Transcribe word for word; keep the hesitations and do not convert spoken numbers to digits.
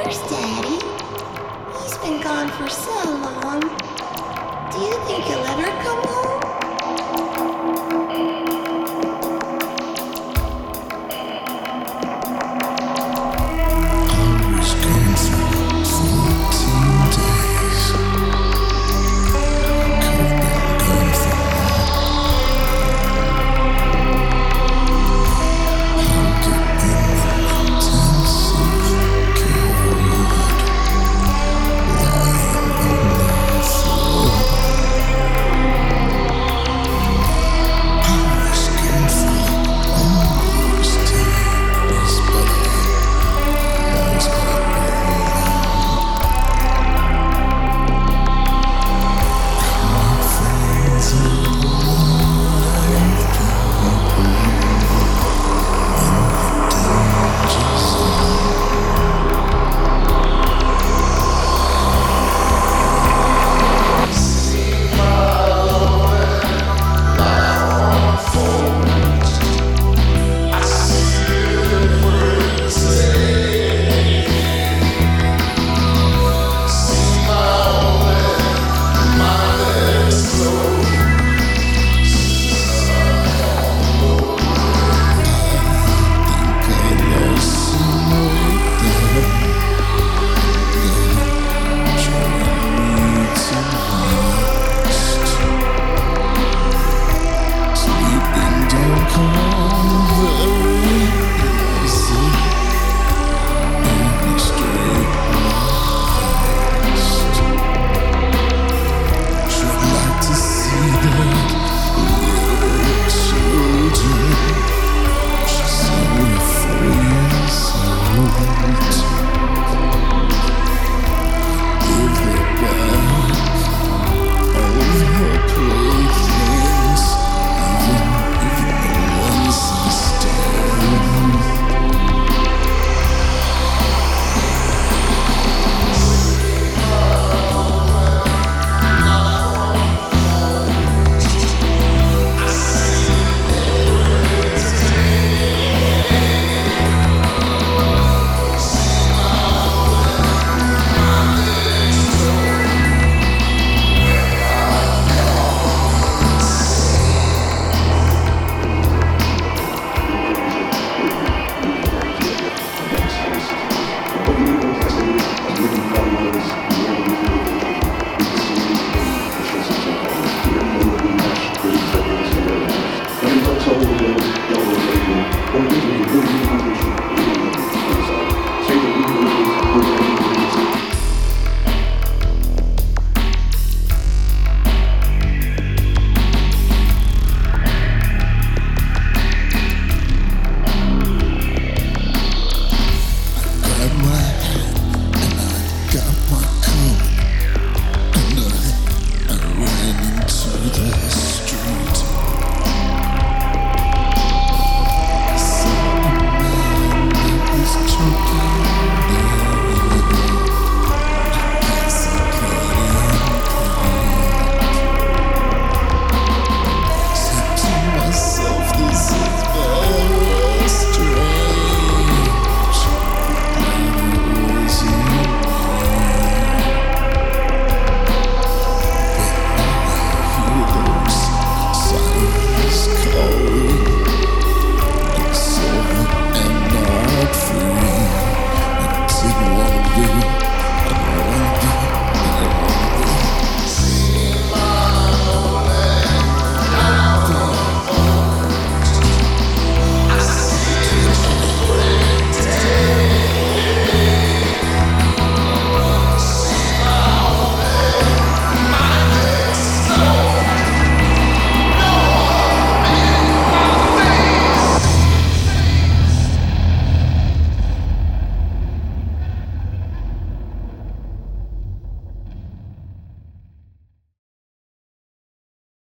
Where's Daddy? He's been gone for so long. Do you think he'll ever come home? I was gone for fourteen days. Could have been gone for held it in the intensive care ward, lying on the floor. I was gone for almost ten days, but I was quite alone. My friends